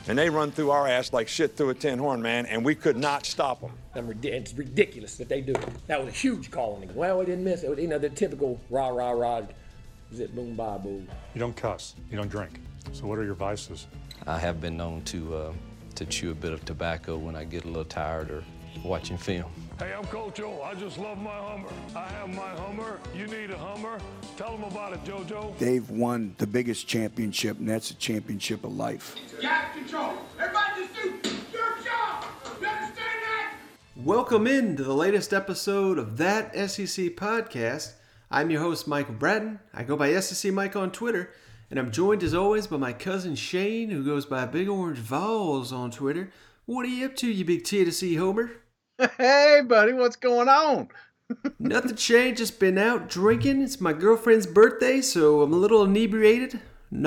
and they run through our ass like shit through a tin horn, man, and we could not stop them. It's ridiculous that they do it. That was a huge call on him. Well, we didn't miss it. You know, the typical rah, rah, rah, zip, boom, bye, boo. You don't cuss. You don't drink. So what are your vices? I have been known to chew a bit of tobacco when I get a little tired or watching film. Hey, I'm Coach O. I just love my Hummer. I have my Hummer. You need a Hummer? Tell them about it, JoJo. They've won the biggest championship, and that's a championship of life. Gas control. Everybody just do your job. You understand that? Welcome in to the latest episode of That SEC Podcast. I'm your host, Michael Bratton. I go by SEC Mike on Twitter, and I'm joined as always by my cousin Shane, who goes by Big Orange Vols on Twitter. What are you up to, you big Tennessee homer? Hey, buddy, what's going on? Nothing, Shane. Just been out drinking. It's my girlfriend's birthday, so I'm a little inebriated.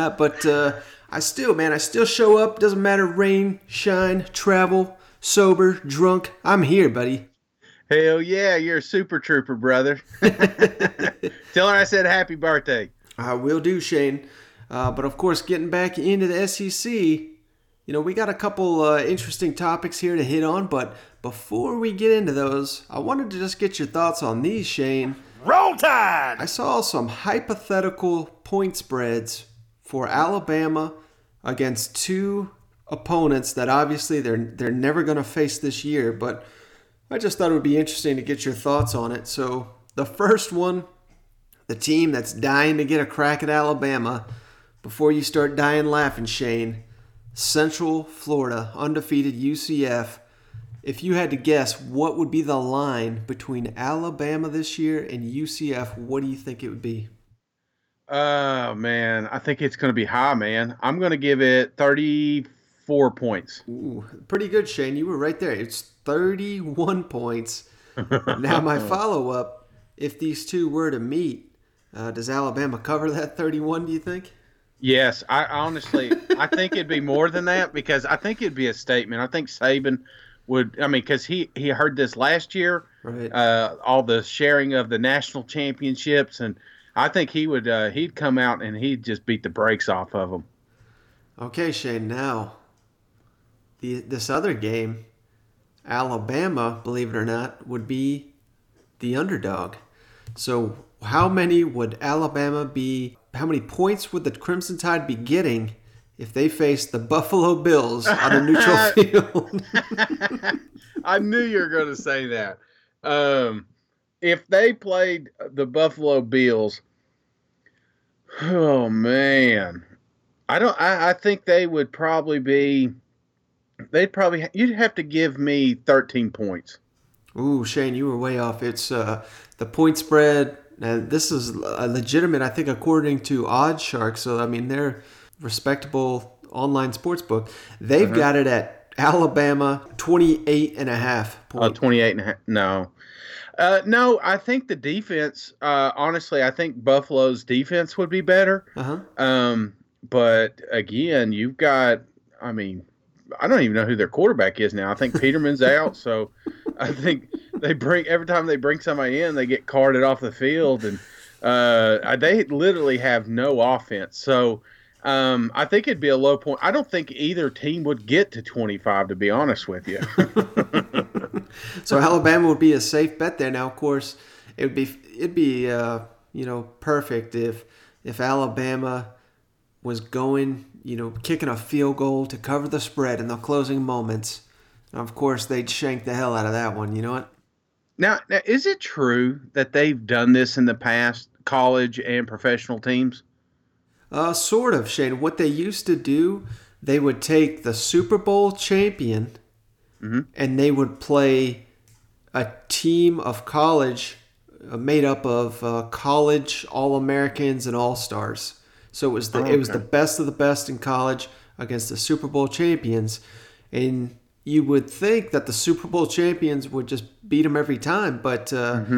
I still show up. Doesn't matter, rain, shine, travel, sober, drunk. I'm here, buddy. Hell yeah, you're a super trooper, brother. Tell her I said happy birthday. I will do, Shane. But of course, getting back into the SEC, we got a couple interesting topics here to hit on, but before we get into those, I wanted to just get your thoughts on these, Shane. Roll Tide! I saw some hypothetical point spreads for Alabama against two opponents that obviously they're never going to face this year, but I just thought it would be interesting to get your thoughts on it. So the first one, the team that's dying to get a crack at Alabama, before you start dying laughing, Shane, Central Florida, undefeated UCF. If you had to guess, what would be the line between Alabama this year and UCF, what do you think it would be? Oh, man, I think it's going to be high, man. I'm going to give it 34 points. Ooh, pretty good, Shane. You were right there. It's 31 points. Now, my follow-up, if these two were to meet, does Alabama cover that 31, do you think? Yes, I honestly, I think it'd be more than that because I think it'd be a statement. I think Saban would, because he heard this last year, right? All the sharing of the national championships, and I think he would, he'd come out and he'd just beat the brakes off of them. Okay, Shane, now, this other game, Alabama, believe it or not, would be the underdog. So how many would Alabama be? How many points would the Crimson Tide be getting if they faced the Buffalo Bills on a neutral field? I knew you were going to say that. If they played the Buffalo Bills, oh man, I think they would probably be. You'd have to give me 13 points. Ooh, Shane, you were way off. It's the point spread. Now, this is legitimate, I think, according to OddsShark. So, they're respectable online sports book. They've got it at Alabama 28.5 points. 28.5. No. No, I think the defense, honestly, I think Buffalo's defense would be better. But, again, you've got, I don't even know who their quarterback is now. I think Peterman's out, so I think every time they bring somebody in, they get carted off the field, and they literally have no offense. So I think it'd be a low point. I don't think either team would get to 25, to be honest with you. So Alabama would be a safe bet there. Now, of course, it'd be perfect if Alabama was going, kicking a field goal to cover the spread in the closing moments. And of course, they'd shank the hell out of that one. You know what? Now, is it true that they've done this in the past, college and professional teams? Sort of, Shane. What they used to do, they would take the Super Bowl champion and they would play a team of college made up of college All-Americans and All-Stars. So it was the best of the best in college against the Super Bowl champions. And you would think that the Super Bowl champions would just beat them every time, but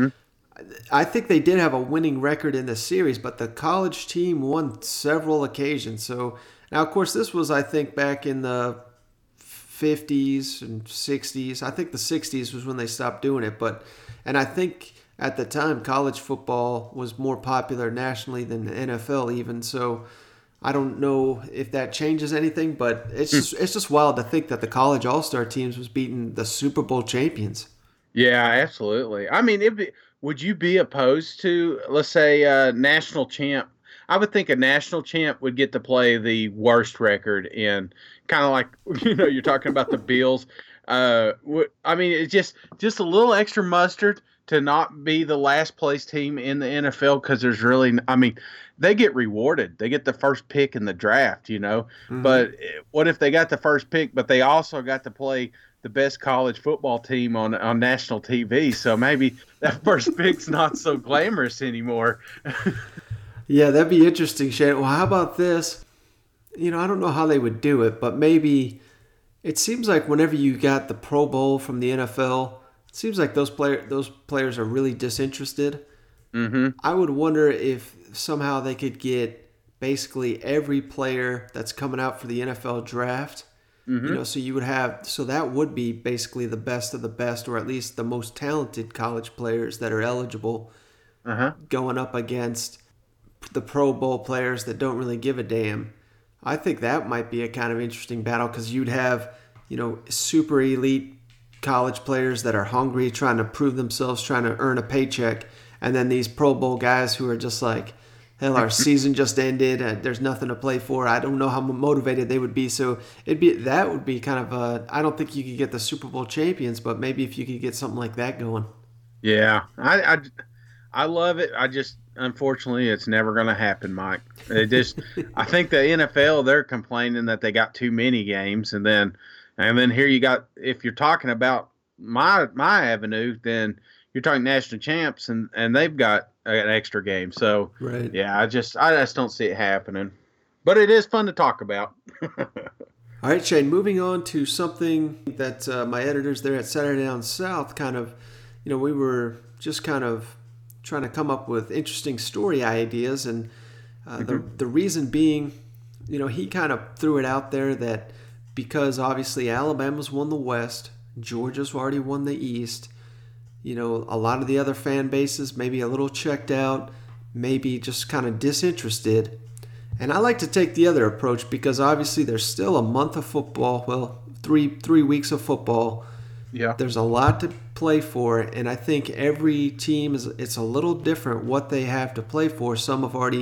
I think they did have a winning record in the series, but the college team won several occasions. So now, of course, this was, I think, back in the 50s and 60s. I think the 60s was when they stopped doing it, and I think at the time college football was more popular nationally than the NFL even. So I don't know if that changes anything, but it's just wild to think that the college all-star teams was beating the Super Bowl champions. Yeah, absolutely. I mean, would you be opposed to, let's say, a national champ? I would think a national champ would get to play the worst record in, kind of like, you're talking about the Bills. I mean, it's just a little extra mustard to not be the last place team in the NFL, because there's really, I mean, they get rewarded. They get the first pick in the draft, Mm-hmm. But what if they got the first pick, but they also got to play the best college football team on national TV? So maybe that first pick's not so glamorous anymore. Yeah, that'd be interesting, Shane. Well, how about this? I don't know how they would do it, but maybe it seems like whenever you got the Pro Bowl from the NFL, it seems like those players are really disinterested. Mm-hmm. I would wonder if somehow they could get basically every player that's coming out for the NFL draft. Mm-hmm. So that would be basically the best of the best, or at least the most talented college players that are eligible, going up against the Pro Bowl players that don't really give a damn. I think that might be a kind of interesting battle, because you'd have, super elite college players that are hungry, trying to prove themselves, trying to earn a paycheck, and then these Pro Bowl guys who are just like, hell, our season just ended, and there's nothing to play for. I don't know how motivated they would be. So that would be kind of I don't think you could get the Super Bowl champions, but maybe if you could get something like that going. Yeah, I love it. Unfortunately, it's never going to happen, Mike. I think the NFL, they're complaining that they got too many games, and then here you got, if you're talking about my avenue, then you're talking national champs, and they've got an extra game. So right. Yeah, I just don't see it happening, but it is fun to talk about. All right, Shane, moving on to something that my editors there at Saturday Down South kind of, we were just kind of trying to come up with interesting story ideas, and the reason being, he kind of threw it out there that because obviously Alabama's won the West, Georgia's already won the East, a lot of the other fan bases maybe a little checked out, maybe just kind of disinterested. And I like to take the other approach, because obviously there's still a month of football, well, three weeks of football. Yeah. There's a lot to play for, and I think every team it's a little different what they have to play for. Some have already,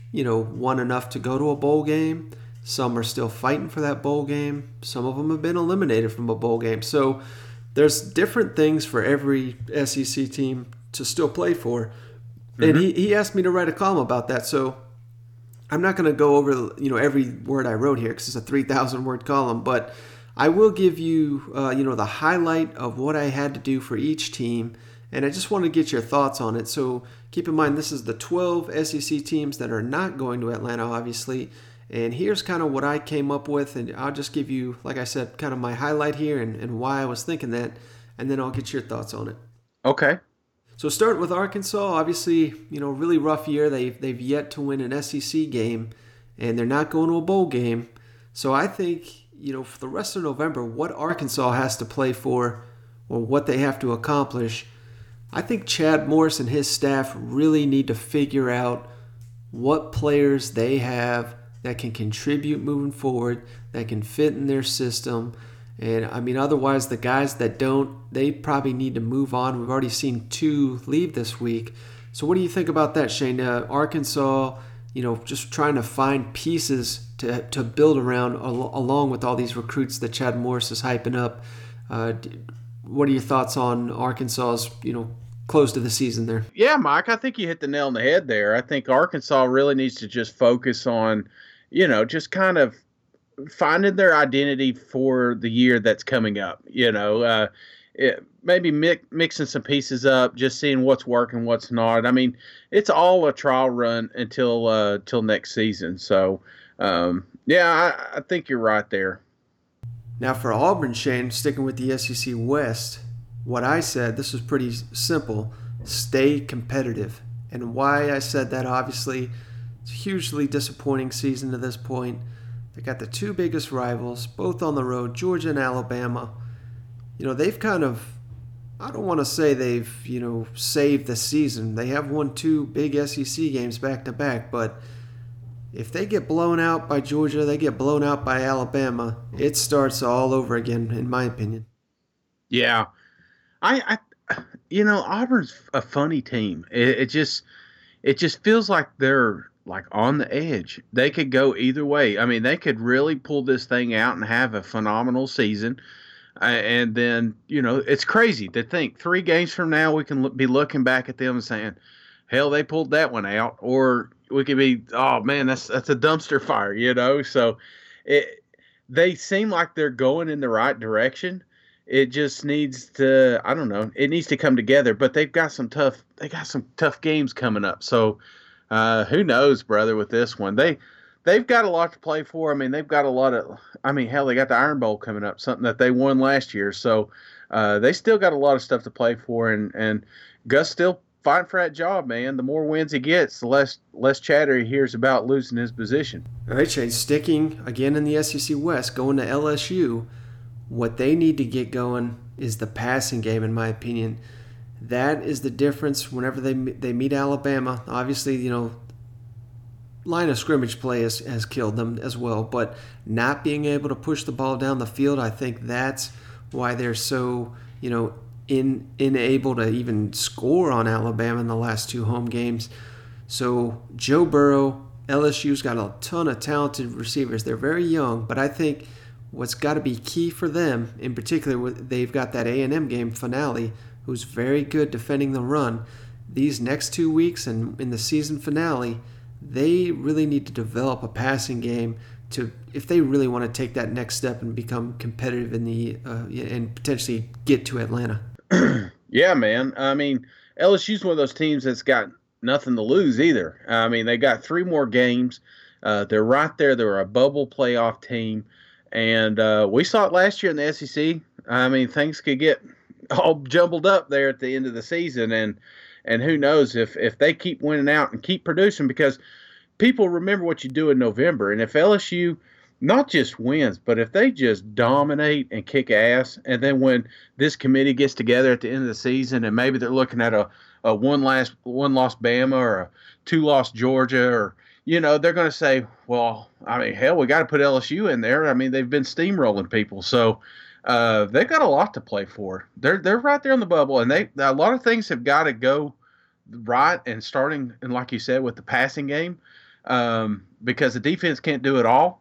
won enough to go to a bowl game. Some are still fighting for that bowl game. Some of them have been eliminated from a bowl game. So there's different things for every SEC team to still play for. Mm-hmm. And he asked me to write a column about that. So I'm not going to go over, every word I wrote here, because it's a 3,000 word column, but I will give you, the highlight of what I had to do for each team, and I just want to get your thoughts on it. So keep in mind, this is the 12 SEC teams that are not going to Atlanta, obviously, and here's kind of what I came up with, and I'll just give you, like I said, kind of my highlight here and why I was thinking that, and then I'll get your thoughts on it. Okay. So start with Arkansas. Obviously, really rough year. They've yet to win an SEC game, and they're not going to a bowl game. So I think, for the rest of November, what Arkansas has to play for, or what they have to accomplish, I think Chad Morris and his staff really need to figure out what players they have that can contribute moving forward, that can fit in their system. And, otherwise, the guys that don't, they probably need to move on. We've already seen 2 leave this week. So what do you think about that, Shane? Arkansas, just trying to find pieces to build around along with all these recruits that Chad Morris is hyping up. What are your thoughts on Arkansas's, close to the season there? Yeah, Mike, I think you hit the nail on the head there. I think Arkansas really needs to just focus on, just kind of finding their identity for the year that's coming up. Maybe mixing some pieces up, just seeing what's working, what's not. It's all a trial run until next season. So, I think you're right there. Now for Auburn, Shane, sticking with the SEC West, what I said, this was pretty simple: stay competitive. And why I said that, obviously, it's a hugely disappointing season to this point. They got the 2 biggest rivals, both on the road, Georgia and Alabama. They've kind of, I don't want to say they've, saved the season. They have won 2 big SEC games back to back, but if they get blown out by Georgia, they get blown out by Alabama, it starts all over again, in my opinion. Yeah. Auburn's a funny team. It just feels like they're like on the edge. They could go either way. I mean, they could really pull this thing out and have a phenomenal season. And then, it's crazy to think 3 games from now we can be looking back at them and saying, hell, they pulled that one out. Or we could be, oh, man, that's a dumpster fire, So they seem like they're going in the right direction. It just needs to, I don't know, it needs to come together. But they've got some tough games coming up. So who knows, brother, with this one. They've got a lot to play for. I mean, they've got a lot of – I mean, hell, they got the Iron Bowl coming up, something that they won last year. So they still got a lot of stuff to play for. And Gus still fighting for that job, man. The more wins he gets, the less chatter he hears about losing his position. All right, Shane, sticking again in the SEC West, going to LSU, what they need to get going is the passing game, in my opinion. That is the difference whenever they meet Alabama. Obviously, line of scrimmage play has killed them as well, but not being able to push the ball down the field, I think that's why they're so, unable to even score on Alabama in the last 2 home games. So Joe Burrow, LSU's got a ton of talented receivers. They're very young, but I think what's got to be key for them, in particular, they've got that A&M game finale, who's very good defending the run. These next 2 weeks and in the season finale, they really need to develop a passing game if they really want to take that next step and become competitive in the and potentially get to Atlanta. Yeah, man. I mean, LSU's one of those teams that's got nothing to lose either. I mean, they got 3 more games. They're right there. They're a bubble playoff team. And we saw it last year in the SEC. I mean, things could get all jumbled up there at the end of the season. And who knows if they keep winning out and keep producing, because people remember what you do in November. And if LSU not just wins, but if they just dominate and kick ass, and then when this committee gets together at the end of the season and maybe they're looking at a one-loss Bama or a 2-loss Georgia, or, they're going to say, well, I mean, hell, we got to put LSU in there. I mean, they've been steamrolling people. So they've got a lot to play for. They're right there on the bubble, and a lot of things have got to go right, and starting, and like you said, with the passing game, because the defense can't do it all.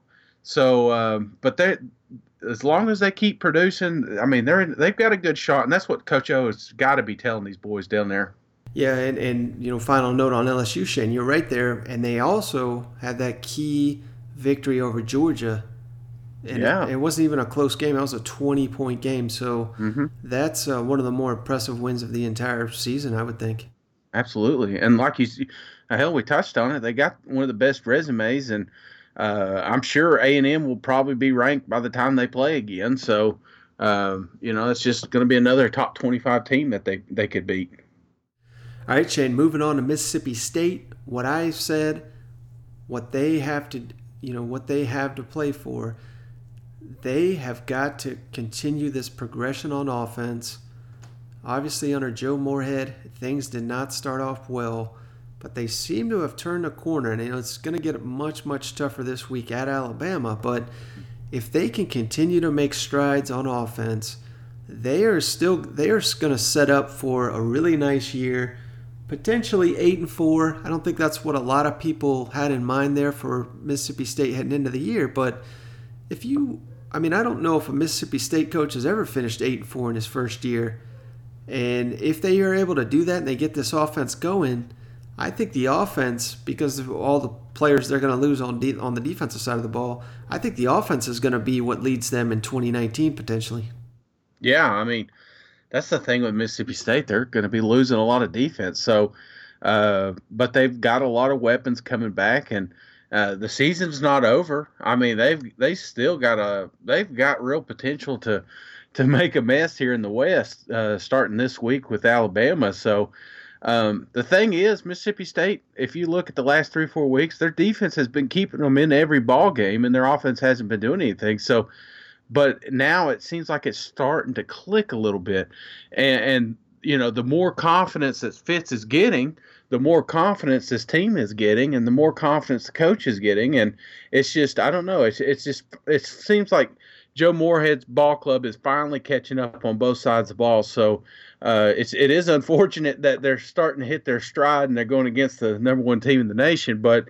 So, but as long as they keep producing, I mean, they've got a good shot, and that's what Coach O has got to be telling these boys down there. Yeah, and final note on LSU, Shane, you're right there, and they also had that key victory over Georgia. And yeah. It wasn't even a close game. It was a 20-point game. So that's one of the more impressive wins of the entire season, I would think. Absolutely. And like we touched on it. They got one of the best resumes, and I'm sure A&M will probably be ranked by the time they play again. So, it's just going to be another top 25 team that they could beat. All right, Shane, moving on to Mississippi State. What I said, what they have to play for, they have got to continue this progression on offense. Obviously, under Joe Moorhead, things did not start off well, but they seem to have turned a corner. And it's going to get much, much tougher this week at Alabama. But if they can continue to make strides on offense, they are going to set up for a really nice year, potentially 8-4. I don't think that's what a lot of people had in mind there for Mississippi State heading into the year. But I don't know if a Mississippi State coach has ever finished 8-4 in his first year. And if they are able to do that and they get this offense going, I think the offense, because of all the players they're going to lose on the defensive side of the ball, I think the offense is going to be what leads them in 2019 potentially. Yeah, I mean, that's the thing with Mississippi State. They're going to be losing a lot of defense. So, but they've got a lot of weapons coming back, and the season's not over. I mean, they've got real potential to make a mess here in the West, starting this week with Alabama. So the thing is, Mississippi State, if you look at the last 3-4 weeks, their defense has been keeping them in every ball game, and their offense hasn't been doing anything. So, but now it seems like it's starting to click a little bit, and the more confidence that Fitz is getting, the more confidence this team is getting and the more confidence the coach is getting. And it's just, I don't know. It seems like Joe Moorhead's ball club is finally catching up on both sides of the ball. So it is unfortunate that they're starting to hit their stride and they're going against the number one team in the nation. But,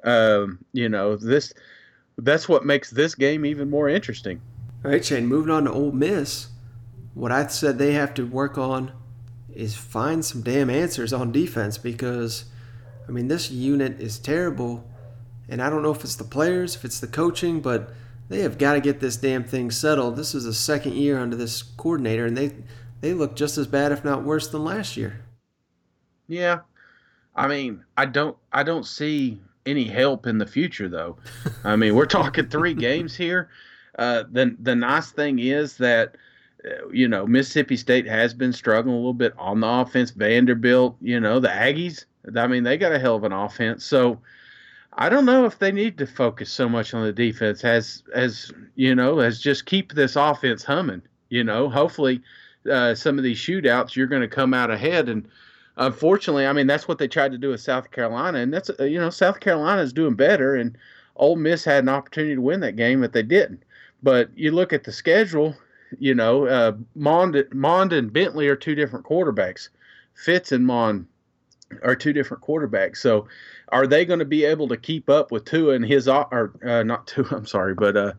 that's what makes this game even more interesting. All right, Shane, moving on to Ole Miss. What I said they have to work on is find some damn answers on defense because, I mean, this unit is terrible. And I don't know if it's the players, if it's the coaching, but they have got to get this damn thing settled. This is the second year under this coordinator, and they look just as bad, if not worse, than last year. Yeah. I mean, I don't see any help in the future, though. I mean, we're talking 3 games here. The nice thing is that, Mississippi State has been struggling a little bit on the offense. Vanderbilt, the Aggies, I mean, they got a hell of an offense. So I don't know if they need to focus so much on the defense as just keep this offense humming. Hopefully some of these shootouts you're going to come out ahead. And unfortunately, I mean, that's what they tried to do with South Carolina. And that's, South Carolina is doing better. And Ole Miss had an opportunity to win that game, but they didn't. But you look at the schedule, Mond and Bentley are 2 different quarterbacks. Fitz and Mond are 2 different quarterbacks. So are they going to be able to keep up with Tua and his not Tua, I'm sorry, but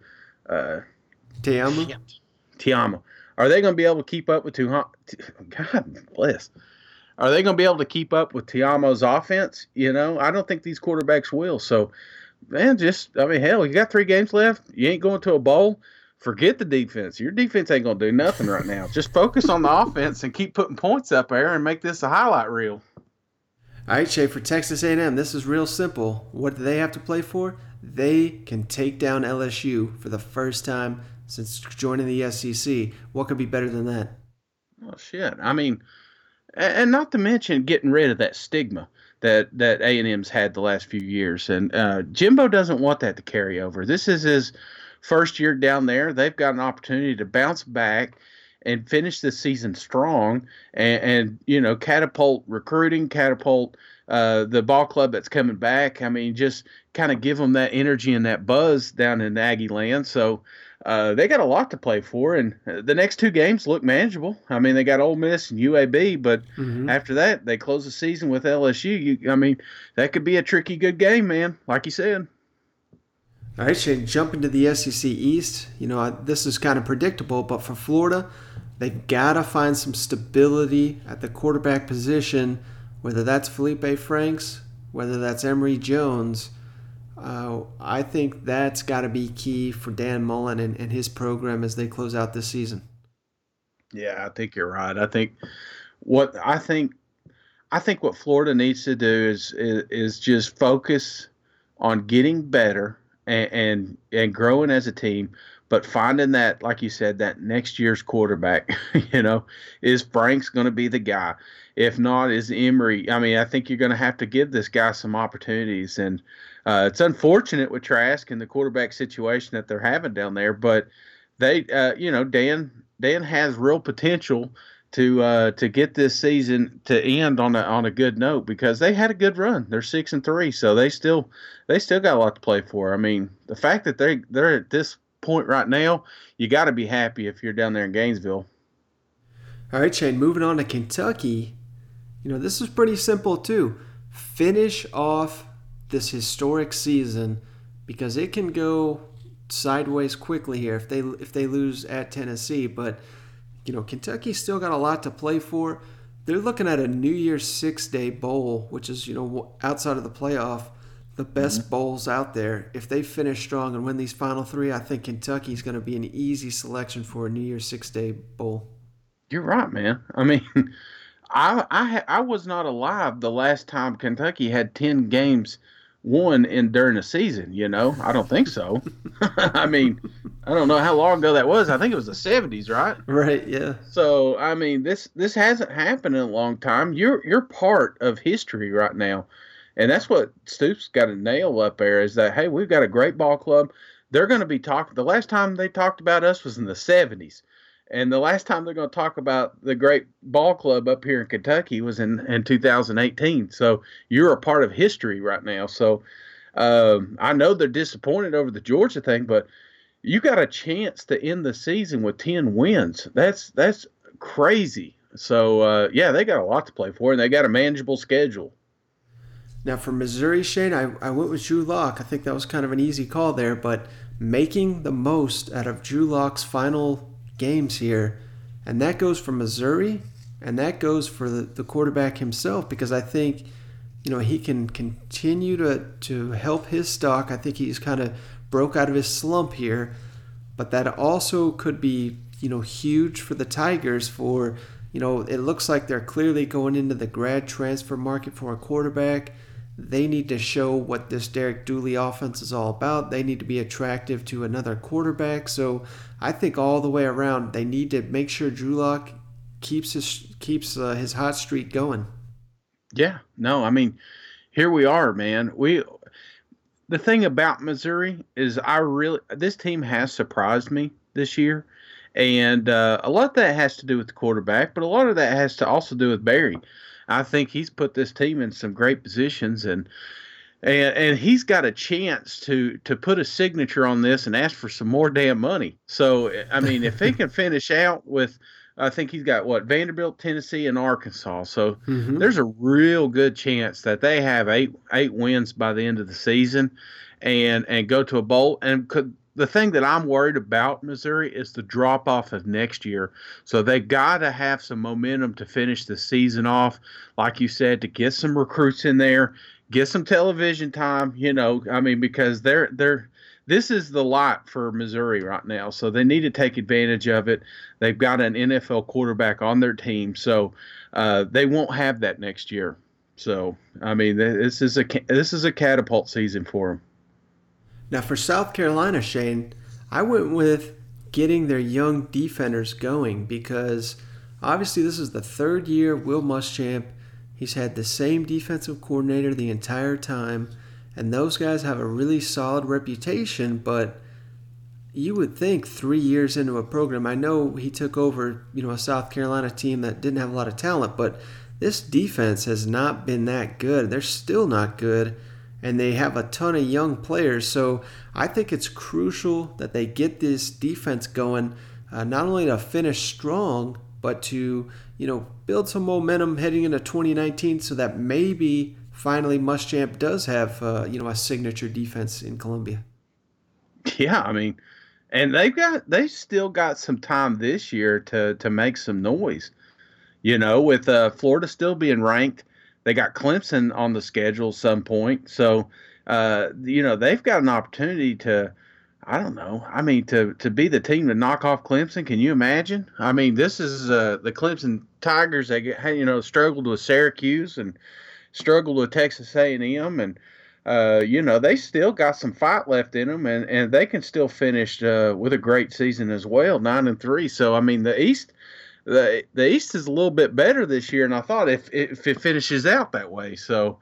Tiamo. Are they going to be able to keep up with Tua? God bless. Are they going to be able to keep up with Tiamo's offense? I don't think these quarterbacks will. So, man, hell, you got 3 games left. You ain't going to a bowl. Forget the defense. Your defense ain't going to do nothing right now. Just focus on the offense and keep putting points up there and make this a highlight reel. All right, Shay, for Texas A&M, this is real simple. What do they have to play for? They can take down LSU for the first time since joining the SEC. What could be better than that? Oh, shit. I mean, and not to mention getting rid of that stigma that A&M's had the last few years. And Jimbo doesn't want that to carry over. This is his first year down there. They've got an opportunity to bounce back and finish this season strong and catapult recruiting, catapult the ball club that's coming back. I mean, just kind of give them that energy and that buzz down in Aggie land. So they got a lot to play for, and the next 2 games look manageable. I mean, they got Ole Miss and UAB, but after that, they close the season with LSU. That could be a tricky good game, man, like you said. All right, Shane, jump into the SEC East. This is kind of predictable, but for Florida, they've got to find some stability at the quarterback position, whether that's Felipe Franks, whether that's Emory Jones. I think that's got to be key for Dan Mullen and his program as they close out this season. Yeah, I think you're right. I think what Florida needs to do is just focus on getting better and growing as a team, but finding that, like you said, that next year's quarterback, is Franks going to be the guy? If not, is Emory? I mean, I think you're going to have to give this guy some opportunities. And it's unfortunate with Trask and the quarterback situation that they're having down there, but they, Dan has real potential to get this season to end on a good note because they had a good run. They're 6-3, so they still got a lot to play for. I mean, the fact that they're at this point right now, you got to be happy if you're down there in Gainesville. All right, Shane, moving on to Kentucky. This is pretty simple too. Finish off this historic season because it can go sideways quickly here if they lose at Tennessee, but Kentucky's still got a lot to play for. They're looking at a New Year's 6-day bowl, which is, outside of the playoff, the best bowls out there. If they finish strong and win these final 3, I think Kentucky's going to be an easy selection for a New Year's 6-day bowl. You're right, man. I mean, I was not alive the last time Kentucky had 10 games won during a season, I don't think so. I mean, I don't know how long ago that was. I think it was the 70s, right? Right, yeah. So, I mean, this hasn't happened in a long time. You're part of history right now. And that's what Stoops got a nail up there is that, hey, we've got a great ball club. They're going to be talking. The last time they talked about us was in the 70s. And the last time they're going to talk about the great ball club up here in Kentucky was in 2018. So you're a part of history right now. So I know they're disappointed over the Georgia thing, but you got a chance to end the season with 10 wins. That's crazy. So, yeah, they got a lot to play for, and they got a manageable schedule. Now, for Missouri, Shane, I went with Drew Lock. I think that was kind of an easy call there, but making the most out of Drew Lock's final games here, and that goes for Missouri, and that goes for the quarterback himself, because I think, he can continue to help his stock. I think he's kind of broke out of his slump here, but that also could be, huge for the Tigers for, it looks like they're clearly going into the grad transfer market for a quarterback. They need to show what this Derek Dooley offense is all about. They need to be attractive to another quarterback. So I think all the way around, they need to make sure Drew Lock keeps his hot streak going. Yeah, no, I mean, here we are, man. The thing about Missouri is this team has surprised me this year. And a lot of that has to do with the quarterback, but a lot of that has to also do with Barry. I think he's put this team in some great positions, and he's got a chance to put a signature on this and ask for some more damn money. So, I mean, if he can finish out with, I think he's got Vanderbilt, Tennessee, and Arkansas. So there's a real good chance that they have eight wins by the end of the season, and go to a bowl. And the thing that I'm worried about Missouri is the drop off of next year. So they got to have some momentum to finish the season off, like you said, to get some recruits in there, get some television time. Because this is the lot for Missouri right now. So they need to take advantage of it. They've got an NFL quarterback on their team, so they won't have that next year. So this is a catapult season for them. Now, for South Carolina, Shane, I went with getting their young defenders going because obviously this is the third year Will Muschamp. He's had the same defensive coordinator the entire time, and those guys have a really solid reputation, but you would think 3 years into a program, I know he took over, a South Carolina team that didn't have a lot of talent, but this defense has not been that good. They're still not good. And they have a ton of young players. So I think it's crucial that they get this defense going, not only to finish strong, but to, build some momentum heading into 2019 so that maybe finally Muschamp does have, a signature defense in Columbia. Yeah, and they still got some time this year to make some noise. With Florida still being ranked, they got Clemson on the schedule at some point. So, they've got an opportunity to, to be the team to knock off Clemson. Can you imagine? This is the Clemson Tigers. They struggled with Syracuse and struggled with Texas A&M. And, they still got some fight left in them. And they can still finish with a great season as well, 9-3. So, the East... The East is a little bit better this year, and I thought if it finishes out that way. So,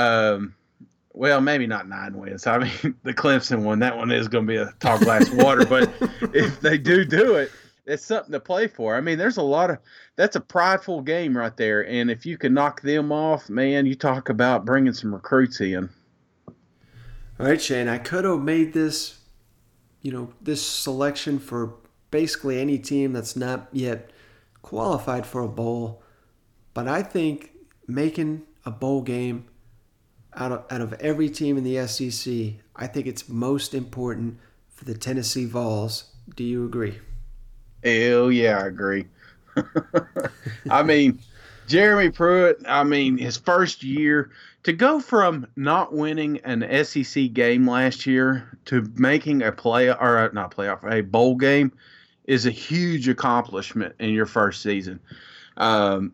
maybe not 9 wins. The Clemson one, that one is going to be a tall glass of water. But if they do it, it's something to play for. There's that's a prideful game right there. And if you can knock them off, man, you talk about bringing some recruits in. All right, Shane, I could have made this, this selection for basically any team that's not yet qualified for a bowl, but I think making a bowl game out of every team in the SEC, I think it's most important for the Tennessee Vols. Do you agree? Hell yeah, I agree. Jeremy Pruitt, his first year, to go from not winning an SEC game last year to making a bowl game is a huge accomplishment in your first season. So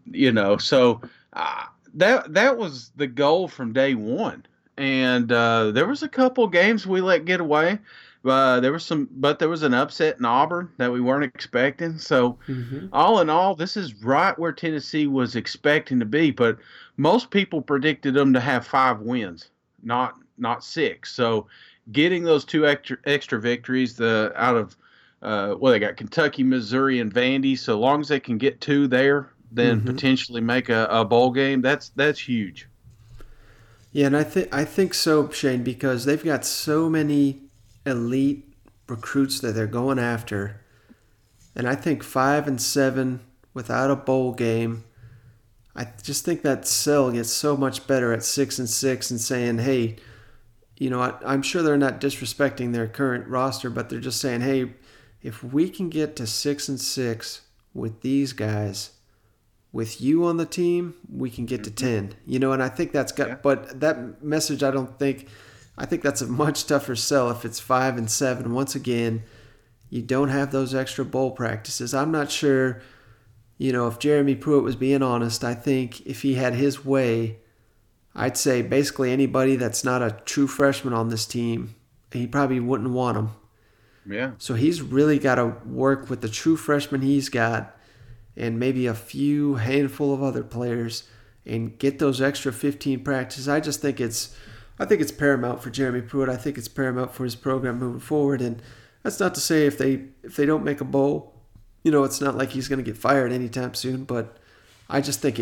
that was the goal from day one. And there was a couple games we let get away. There was an upset in Auburn that we weren't expecting. So all in all, this is right where Tennessee was expecting to be. But most people predicted them to have 5 wins, not 6. So getting those 2 extra victories out of they got Kentucky, Missouri, and Vandy. So long as they can get 2 there, then potentially make a bowl game, that's huge. Yeah, and I think so, Shane, because they've got so many elite recruits that they're going after. And I think 5-7 without a bowl game, I just think that sell gets so much better at 6-6 and saying, hey, I'm sure they're not disrespecting their current roster, but they're just saying, hey, if we can get to 6-6 with these guys, with you on the team, we can get to 10. And I think that's got, but that message, I think that's a much tougher sell if it's 5-7. Once again, you don't have those extra bowl practices. I'm not sure, if Jeremy Pruitt was being honest, I think if he had his way, I'd say basically anybody that's not a true freshman on this team, he probably wouldn't want them. Yeah. So he's really got to work with the true freshmen he's got and maybe a few handful of other players and get those extra 15 practices. I think it's paramount for Jeremy Pruitt. I think it's paramount for his program moving forward. And that's not to say if they don't make a bowl, it's not like he's going to get fired anytime soon. But I just think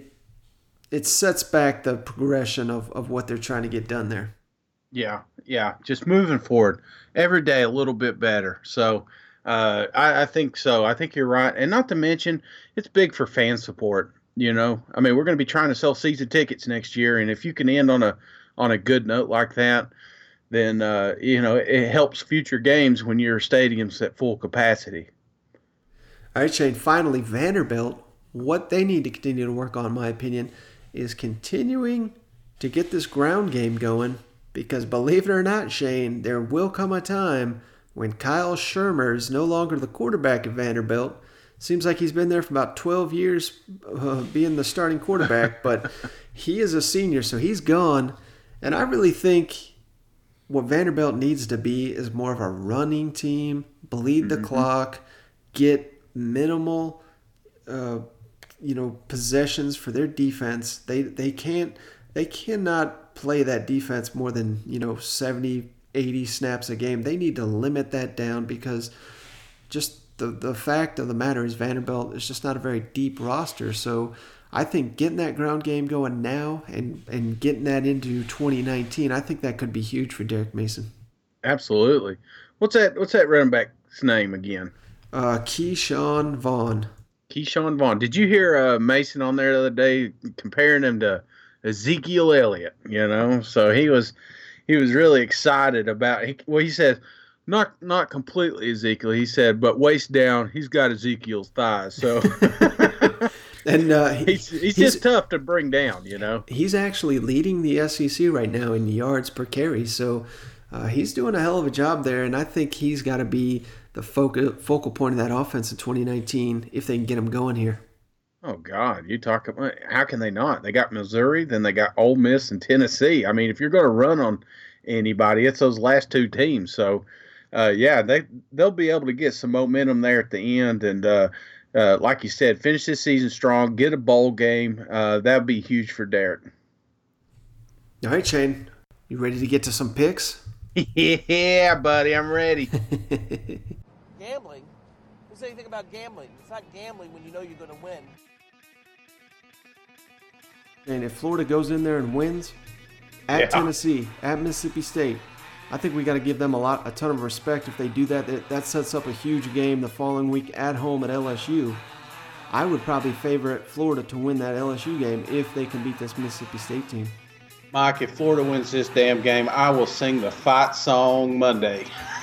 it sets back the progression of what they're trying to get done there. Yeah. Just moving forward every day a little bit better. So I think so. I think you're right. And not to mention, it's big for fan support. We're going to be trying to sell season tickets next year. And if you can end on a good note like that, then, it helps future games when your stadium's at full capacity. All right, Shane, finally, Vanderbilt, what they need to continue to work on, in my opinion, is continuing to get this ground game going because, believe it or not, Shane, there will come a time when Kyle Shermer is no longer the quarterback at Vanderbilt. Seems like he's been there for about 12 years being the starting quarterback, but he is a senior, so he's gone. And I really think what Vanderbilt needs to be is more of a running team, bleed the clock, get minimal possessions for their defense. They cannot play that defense more than 70, 80 snaps a game. They need to limit that down because just the fact of the matter is Vanderbilt is just not a very deep roster. So I think getting that ground game going now and getting that into 2019, I think that could be huge for Derek Mason. Absolutely. What's that running back's name again? Keyshawn Vaughn. Keyshawn Vaughn. Did you hear Mason on there the other day comparing him to Ezekiel Elliott? So he was really excited about. He said, not completely Ezekiel. He said, but waist down, he's got Ezekiel's thighs. So, and he's just tough to bring down. He's actually leading the SEC right now in yards per carry. So he's doing a hell of a job there, and I think he's got to be the focal point of that offense in 2019 if they can get him going here. Oh, God, you talk about how can they not? They got Missouri, then they got Ole Miss and Tennessee. I mean, if you're going to run on anybody, it's those last 2 teams. So, they'll be able to get some momentum there at the end. And like you said, finish this season strong, get a bowl game. That would be huge for Derek. All right, Shane, you ready to get to some picks? Yeah, buddy, I'm ready. Gambling? Who said anything about gambling? It's not gambling when you know you're going to win. And if Florida goes in there and wins at Tennessee, at Mississippi State, I think we got to give them a ton of respect if they do that. That sets up a huge game the following week at home at LSU. I would probably favor Florida to win that LSU game if they can beat this Mississippi State team. Mike, if Florida wins this damn game, I will sing the fight song Monday.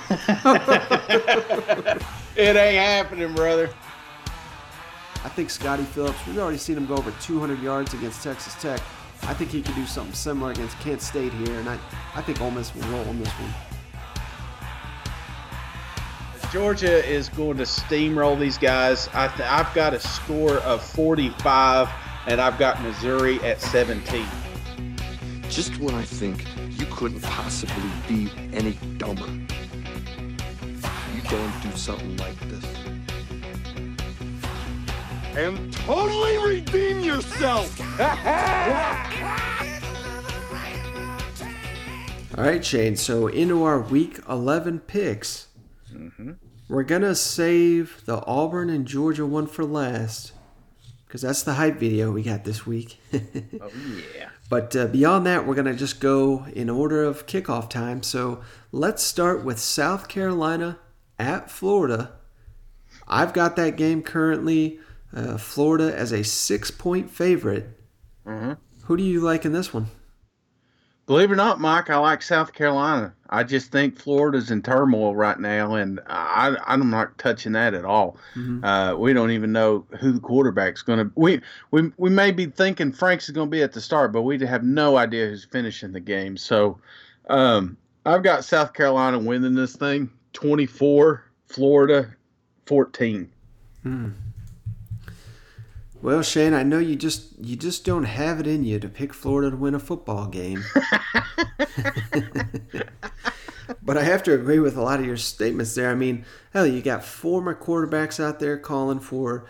It ain't happening, brother. I think Scotty Phillips, we've already seen him go over 200 yards against Texas Tech. I think he could do something similar against Kent State here, and I think Ole Miss will roll on this one. Georgia is going to steamroll these guys. I've got a score of 45, and I've got Missouri at 17. Just when I think you couldn't possibly be any dumber, you go and do something like this. And totally redeem yourself! All right, Shane, so into our Week 11 picks. We're going to save the Auburn and Georgia one for last because that's the hype video we got this week. Oh, yeah. But beyond that, we're going to just go in order of kickoff time. So let's start with South Carolina at Florida. I've got that game currently, Florida as a 6-point favorite. Mm-hmm. Who do you like in this one? Believe it or not, Mike, I like South Carolina. I just think Florida's in turmoil right now, and I'm not touching that at all. Mm-hmm. We don't even know who the quarterback's going to be. We may be thinking Franks is going to be at the start, but we have no idea who's finishing the game. So I've got South Carolina winning this thing 24, Florida 14. Well, Shane, I know you just don't have it in you to pick Florida to win a football game. But I have to agree with a lot of your statements there. I mean, hell, you got former quarterbacks out there calling for,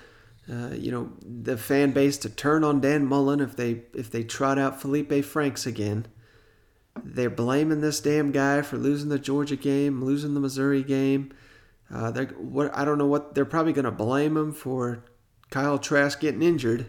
the fan base to turn on Dan Mullen if they trot out Felipe Franks again. They're blaming this damn guy for losing the Georgia game, losing the Missouri game. I don't know what they're probably going to blame him for. Kyle Trask getting injured.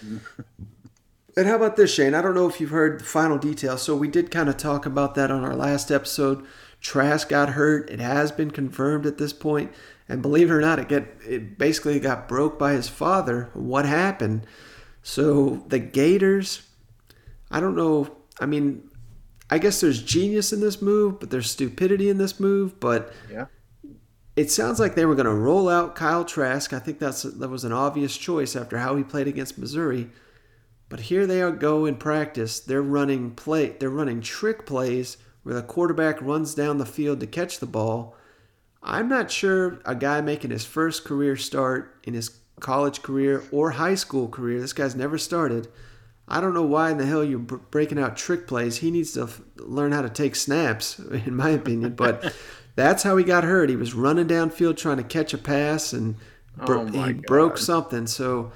And how about this, Shane? I don't know if you've heard the final details. So we did kind of talk about that on our last episode. Trask got hurt. It has been confirmed at this point. And believe it or not, it basically got broke by his father. What happened? So the Gators, I don't know. I mean, I guess there's genius in this move, but there's stupidity in this move. But yeah. It sounds like they were going to roll out Kyle Trask. I think that was an obvious choice after how he played against Missouri. But here they go in practice. They're running trick plays where the quarterback runs down the field to catch the ball. I'm not sure a guy making his first career start in his college career or high school career, this guy's never started. I don't know why in the hell you're breaking out trick plays. He needs to learn how to take snaps, in my opinion. But that's how he got hurt. He was running downfield trying to catch a pass, and he broke something. So,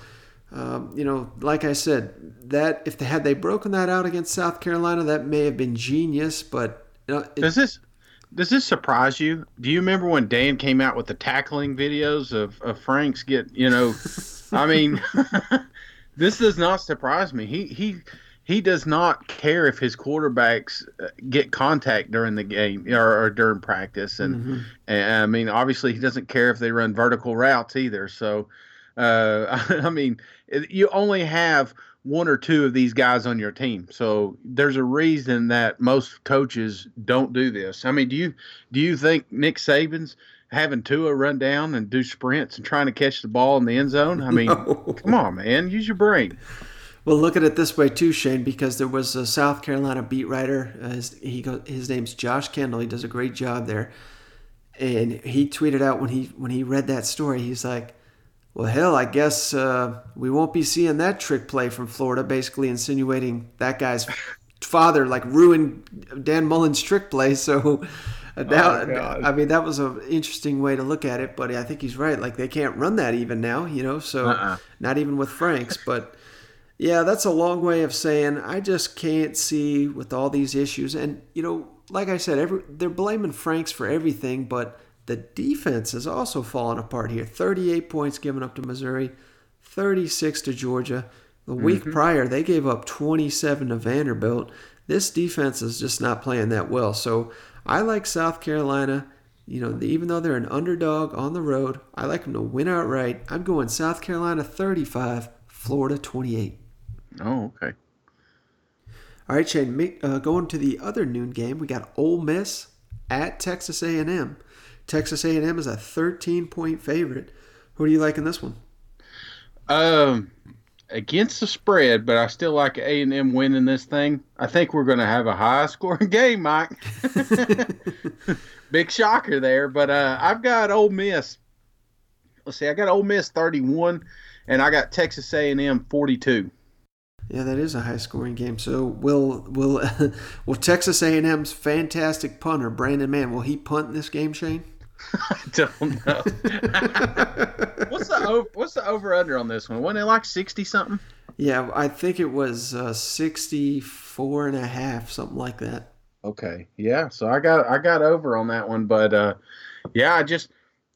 like I said, that if they broken that out against South Carolina, that may have been genius. But does this surprise you? Do you remember when Dan came out with the tackling videos of Franks I mean, this does not surprise me. He does not care if his quarterbacks get contact during the game or during practice. And I mean, obviously he doesn't care if they run vertical routes either. So, I mean, you only have one or two of these guys on your team. So there's a reason that most coaches don't do this. I mean, do you think Nick Saban's having Tua run down and do sprints and trying to catch the ball in the end zone? I mean, Come on, man, use your brain. Well, look at it this way too, Shane, because there was a South Carolina beat writer. His name's Josh Kendall. He does a great job there, and he tweeted out when he read that story, he's like, "Well, hell, I guess we won't be seeing that trick play from Florida." Basically, insinuating that guy's father ruined Dan Mullen's trick play. So, I mean, that was an interesting way to look at it. But I think he's right. Like, they can't run that even now, So not even with Franks, but. Yeah, that's a long way of saying I just can't see with all these issues. And, like I said, they're blaming Franks for everything, but the defense has also fallen apart here. 38 points given up to Missouri, 36 to Georgia. The week prior, they gave up 27 to Vanderbilt. This defense is just not playing that well. So I like South Carolina. Even though they're an underdog on the road, I like them to win outright. I'm going South Carolina 35, Florida 28. Oh, okay. All right, Shane, going to the other noon game, we got Ole Miss at Texas A&M. Texas A&M is a 13-point favorite. Who do you like in this one? Against the spread, but I still like A&M winning this thing. I think we're going to have a high-scoring game, Mike. Big shocker there, but I've got Ole Miss. Let's see, I got Ole Miss 31, and I got Texas A&M 42. Yeah, that is a high-scoring game. So will Texas A&M's fantastic punter Brandon Mann, will he punt in this game, Shane? I don't know. What's the over/under on this one? Wasn't it like 60 something? Yeah, I think it was 64 and a half, something like that. Okay, yeah. So I got over on that one, but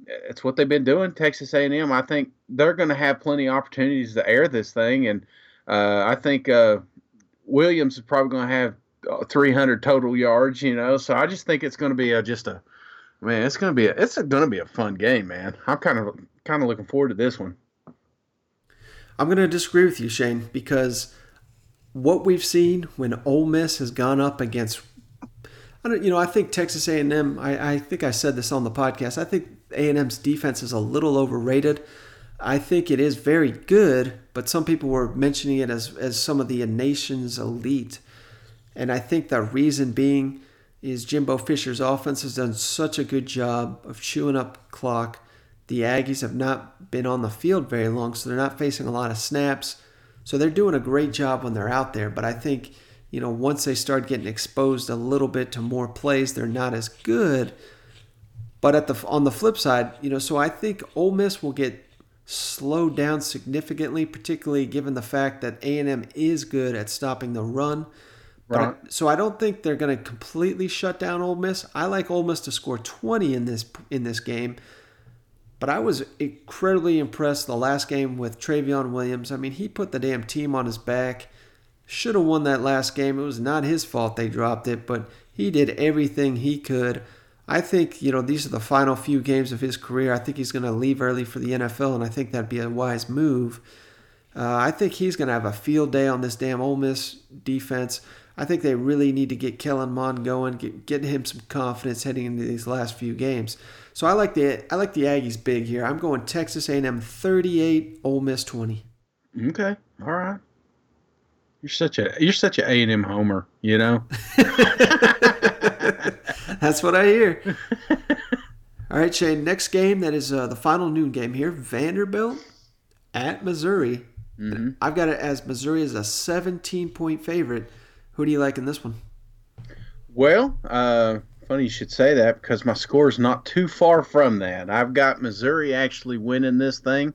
it's what they've been doing. Texas A&M. I think they're going to have plenty of opportunities to air this thing, and I think Williams is probably going to have 300 total yards. So I just think it's going to be it's going to be a fun game, man. I'm kind of looking forward to this one. I'm going to disagree with you, Shane, because what we've seen when Ole Miss has gone up against, I think Texas A&M, I think I said this on the podcast, I think A&M's defense is a little overrated. I think it is very good, but some people were mentioning it as some of the nation's elite. And I think the reason being is Jimbo Fisher's offense has done such a good job of chewing up clock. The Aggies have not been on the field very long, so they're not facing a lot of snaps. So they're doing a great job when they're out there. But I think, once they start getting exposed a little bit to more plays, they're not as good. But on the flip side, so I think Ole Miss will get slowed down significantly, particularly given the fact that A&M is good at stopping the run. Right. So I don't think they're going to completely shut down Ole Miss. I like Ole Miss to score 20 in this game. But I was incredibly impressed the last game with Travion Williams. I mean, he put the damn team on his back. Should have won that last game. It was not his fault they dropped it, but he did everything he could. I think, these are the final few games of his career. I think he's going to leave early for the NFL, and I think that'd be a wise move. I think he's going to have a field day on this damn Ole Miss defense. I think they really need to get Kellen Mond going, get him some confidence heading into these last few games. So I like the Aggies big here. I'm going Texas A&M 38, Ole Miss 20. Okay, all right. You're such a A&M homer, That's what I hear. All right, Shane. Next game, that is the final noon game here. Vanderbilt at Missouri. Mm-hmm. I've got it as Missouri as a 17-point favorite. Who do you like in this one? Well, funny you should say that because my score is not too far from that. I've got Missouri actually winning this thing.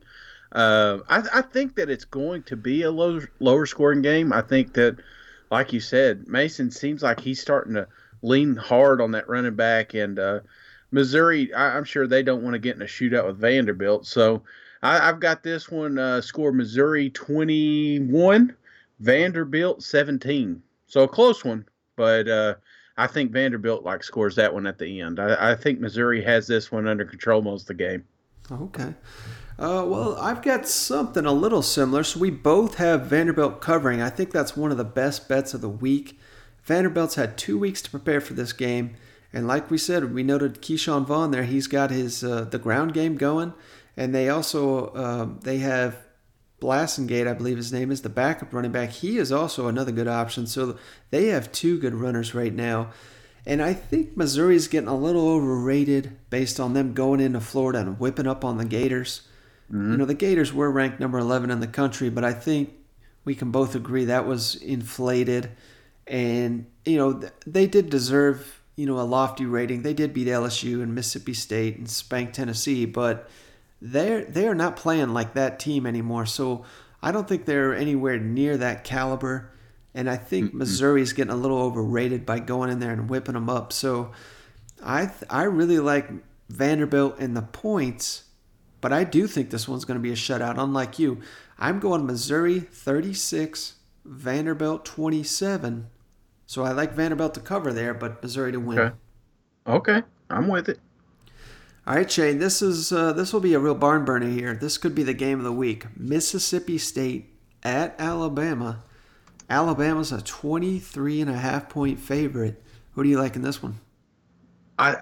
I think that it's going to be a lower scoring game. I think that, like you said, Mason seems like he's starting to lean hard on that running back. And Missouri, I'm sure they don't want to get in a shootout with Vanderbilt. So I've got this one score Missouri 21, Vanderbilt 17. So a close one, but I think Vanderbilt scores that one at the end. I think Missouri has this one under control most of the game. Okay. Well, I've got something a little similar. So we both have Vanderbilt covering. I think that's one of the best bets of the week. Vanderbilt's had 2 weeks to prepare for this game. And like we said, we noted Keyshawn Vaughn there. He's got his the ground game going. And they also they have Blasingame, I believe his name is, the backup running back. He is also another good option. So they have two good runners right now. And I think Missouri's getting a little overrated based on them going into Florida and whipping up on the Gators. Mm-hmm. The Gators were ranked number 11 in the country, but I think we can both agree that was inflated. And, they did deserve, a lofty rating. They did beat LSU and Mississippi State and spank Tennessee, but they are not playing like that team anymore. So I don't think they're anywhere near that caliber. And I think Missouri's getting a little overrated by going in there and whipping them up. So I really like Vanderbilt in the points, but I do think this one's going to be a shutout, unlike you. I'm going Missouri 36, Vanderbilt 27. So I like Vanderbilt to cover there, but Missouri to win. Okay. I'm with it. All right, Shane, this will be a real barn burner here. This could be the game of the week. Mississippi State at Alabama. Alabama's a 23.5-point favorite. Who do you like in this one? I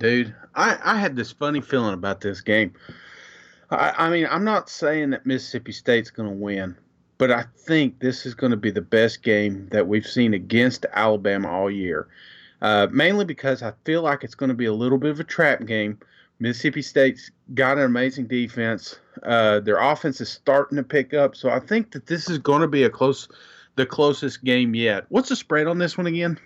had this funny feeling about this game. I mean, I'm not saying that Mississippi State's going to win, but I think this is going to be the best game that we've seen against Alabama all year. Mainly because I feel like it's going to be a little bit of a trap game. Mississippi State's got an amazing defense. Their offense is starting to pick up, so I think that this is going to be the closest game yet. What's the spread on this one again?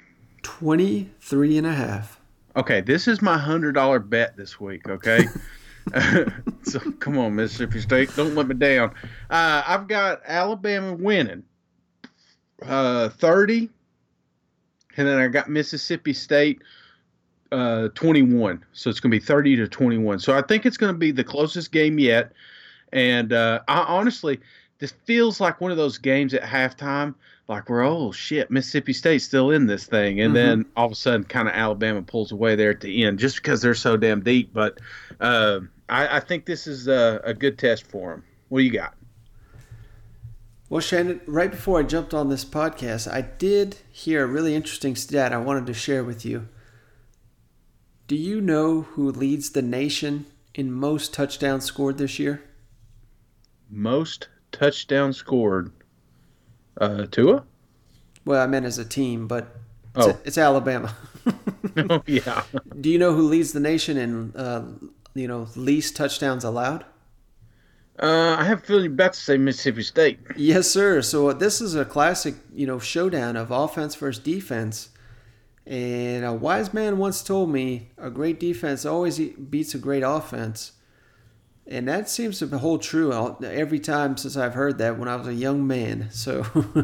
23.5. Okay, this is my $100 bet this week, okay? So come on, Mississippi State, don't let me down. I've got Alabama winning 30, and then I got Mississippi State 21. So it's going to be 30-21. So I think it's going to be the closest game yet. And I honestly, this feels like one of those games at halftime, like we're, oh shit, Mississippi State's still in this thing. And then all of a sudden kind of Alabama pulls away there at the end just because they're so damn deep. But I think this is a good test for them. What do you got? Well, Shannon, right before I jumped on this podcast, I did hear a really interesting stat I wanted to share with you. Do you know who leads the nation in most touchdowns scored this year? Most touchdowns scored. Tua? Well, I meant as a team, but it's Alabama. Oh, yeah. Do you know who leads the nation in least touchdowns allowed? I have a feeling you're about to say Mississippi State. Yes, sir. So this is a classic, showdown of offense versus defense. And a wise man once told me a great defense always beats a great offense. And that seems to hold true every time since I've heard that when I was a young man. So,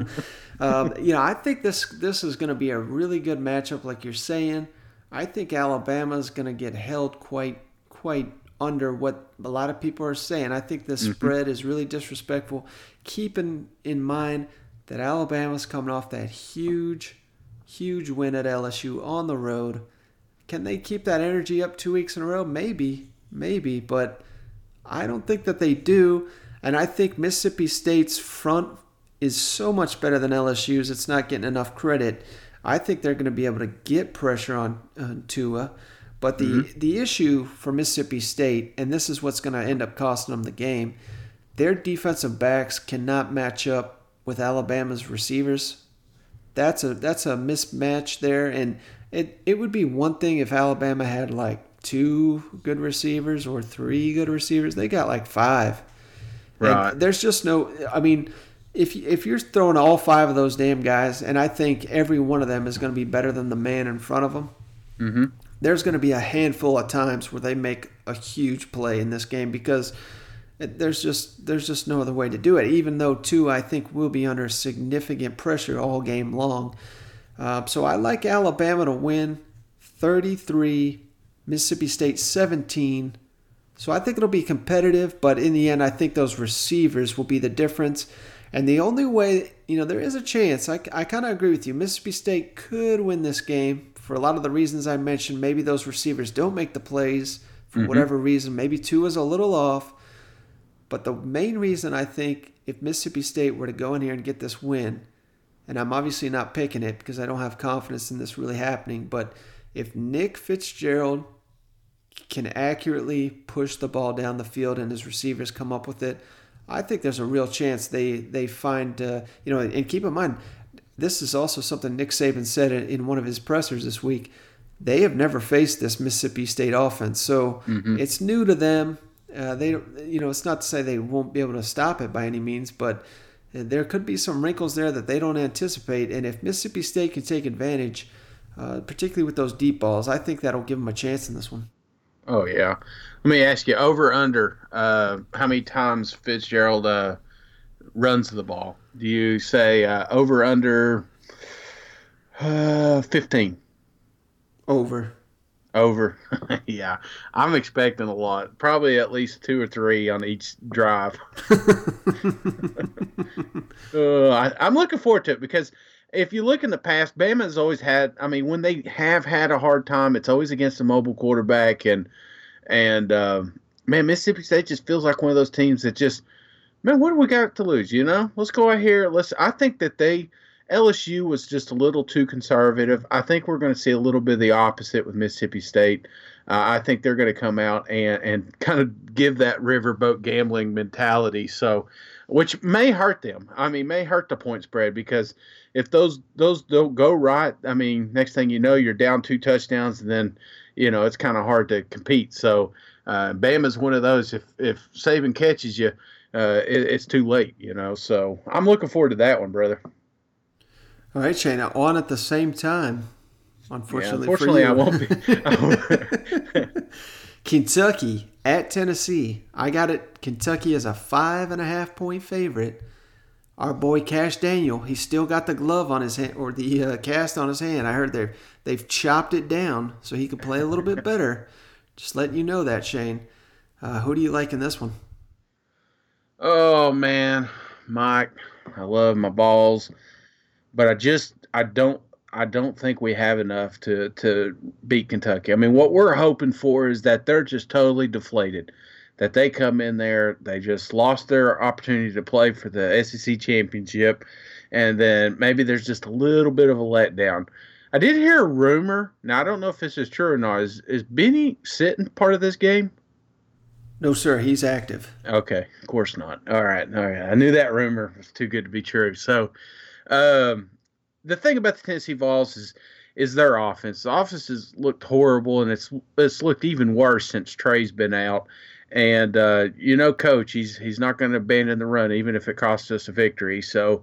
I think this is going to be a really good matchup, like you're saying. I think Alabama's going to get held quite under what a lot of people are saying. I think the spread is really disrespectful. Keeping in mind that Alabama's coming off that huge win at LSU on the road. Can they keep that energy up 2 weeks in a row? Maybe, but I don't think that they do. And I think Mississippi State's front is so much better than LSU's. It's not getting enough credit. I think they're going to be able to get pressure on Tua. But the issue for Mississippi State, and this is what's going to end up costing them the game, their defensive backs cannot match up with Alabama's receivers. That's a mismatch there, and it would be one thing if Alabama had like 2 good receivers or 3 good receivers. They got like 5. Right. And there's just no. I mean, if you're throwing all 5 of those damn guys, and I think every one of them is going to be better than the man in front of them. There's going to be a handful of times where they make a huge play in this game because there's just no other way to do it. Even though Tua, I think, will be under significant pressure all game long. So I like Alabama to win 33, Mississippi State 17. So I think it'll be competitive, but in the end, I think those receivers will be the difference. And the only way, there is a chance. I kind of agree with you. Mississippi State could win this game for a lot of the reasons I mentioned. Maybe those receivers don't make the plays for whatever reason. Maybe Tua's a little off. But the main reason I think if Mississippi State were to go in here and get this win, and I'm obviously not picking it because I don't have confidence in this really happening, but if Nick Fitzgerald can accurately push the ball down the field and his receivers come up with it, I think there's a real chance they find, and keep in mind, this is also something Nick Saban said in one of his pressers this week. They have never faced this Mississippi State offense, so it's new to them. It's not to say they won't be able to stop it by any means, but there could be some wrinkles there that they don't anticipate. And if Mississippi State can take advantage, particularly with those deep balls, I think that'll give them a chance in this one. Oh, yeah. Let me ask you, over under, how many times Fitzgerald runs the ball? Do you say over under 15? Over. Yeah. I'm expecting a lot. Probably at least 2 or 3 on each drive. I'm looking forward to it because if you look in the past, Bama's always had, when they have had a hard time, it's always against a mobile quarterback. And Mississippi State just feels like one of those teams that just, what do we got to lose? Let's go out here. I think that LSU was just a little too conservative. I think we're going to see a little bit of the opposite with Mississippi State. I think they're going to come out and kind of give that riverboat gambling mentality. So, which may hurt them. May hurt the point spread because if those don't go right, next thing you know, you're down 2 touchdowns and then, it's kind of hard to compete. So, Bama's one of those. If Saban catches you, it's too late, So I'm looking forward to that one, brother. All right, Shane. On at the same time, unfortunately for you. I won't be. Kentucky at Tennessee. I got it. Kentucky is a 5.5-point favorite. Our boy Cash Daniel, he's still got the glove on his hand or the cast on his hand. I heard They've chopped it down so he can play a little bit better. Just letting you know that, Shane. Who do you like in this one? Oh, man, Mike, I love my balls, but I don't think we have enough to beat Kentucky. I mean, what we're hoping for is that they're just totally deflated, that they come in there, they just lost their opportunity to play for the SEC championship, and then maybe there's just a little bit of a letdown. I did hear a rumor. Now, I don't know if this is true or not. Is Benny Sitton part of this game? No, sir. He's active. Okay. Of course not. All right. I knew that rumor was too good to be true. So, the thing about the Tennessee Vols is their offense. The offense has looked horrible, and it's looked even worse since Trey's been out. And, Coach, he's not going to abandon the run, even if it costs us a victory. So,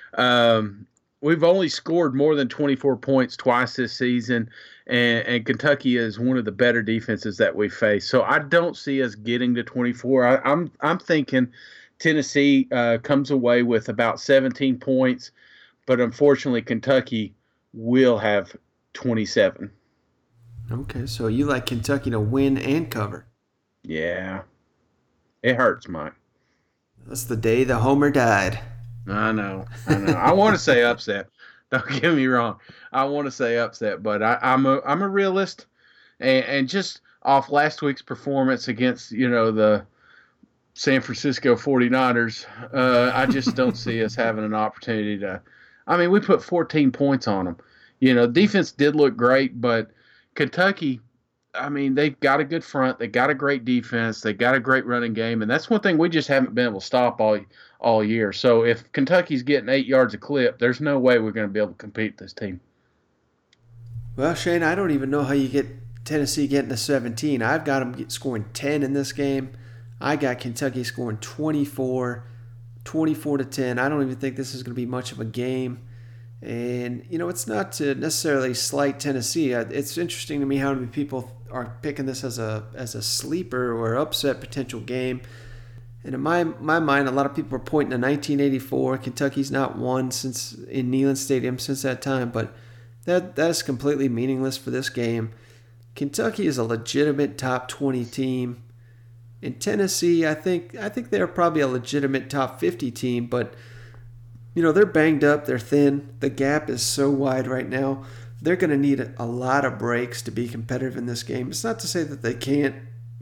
we've only scored more than 24 points twice this season, and Kentucky is one of the better defenses that we face. So I don't see us getting to 24. I'm thinking Tennessee comes away with about 17 points, but unfortunately Kentucky will have 27. Okay, so you like Kentucky to win and cover. Yeah. It hurts, Mike. That's the day the homer died. I know. I want to say upset. Don't get me wrong. I want to say upset, but I'm a realist, and just off last week's performance against the San Francisco 49ers, I just don't see us having an opportunity to. I mean, we put 14 points on them. Defense did look great, but Kentucky, I mean, they've got a good front. They got a great defense. They got a great running game, and that's one thing we just haven't been able to stop all year. So if Kentucky's getting 8 yards a clip, there's no way we're going to be able to compete with this team. Well, Shane, I don't even know how you get Tennessee getting to 17. I've got them scoring 10 in this game. I got Kentucky scoring 24 to 10. I don't even think this is going to be much of a game. And, it's not to necessarily slight Tennessee. It's interesting to me how many people are picking this as a sleeper or upset potential game. And in my mind, a lot of people are pointing to 1984. Kentucky's not won since in Neyland Stadium since that time, but that is completely meaningless for this game. Kentucky is a legitimate top 20 team. In Tennessee, I think they're probably a legitimate top 50 team, but they're banged up, they're thin. The gap is so wide right now. They're going to need a lot of breaks to be competitive in this game. It's not to say that they can't.